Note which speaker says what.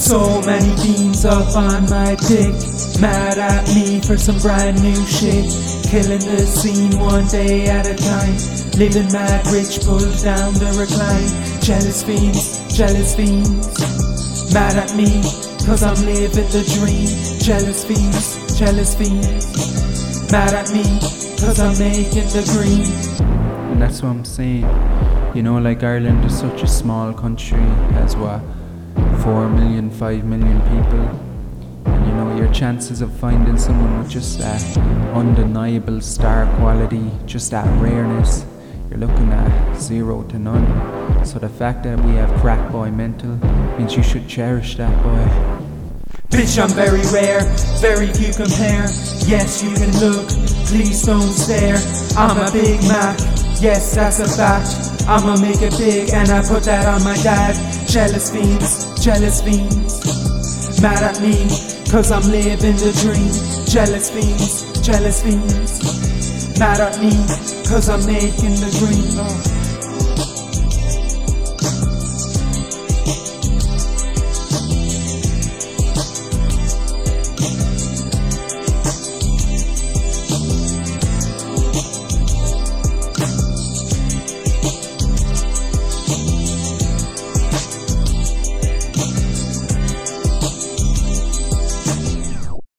Speaker 1: So many beams up on my dick, mad at me for some brand new shit. Killing the scene one day at a time, living mad rich, pulled down the recline. Jealous fiends, mad at me, cause I'm living the dream. Jealous fiends, mad at me, cause I'm making the green.
Speaker 2: And that's what I'm saying. You know, like Ireland is such a small country, has what, 4 million, 5 million people. And you know, your chances of finding someone with just that undeniable star quality, just that rareness, you're looking at 0 to none. So the fact that we have crack boy mental means you should cherish that boy.
Speaker 1: Bitch, I'm very rare, very few compare. Yes, you can look, please don't stare. I'm a Big Mac, yes, that's a fact. I'ma make it big and I put that on my dad. Jealous fiends, mad at me, cause I'm living the dream. Jealous fiends, mad at me, cause I'm making the green.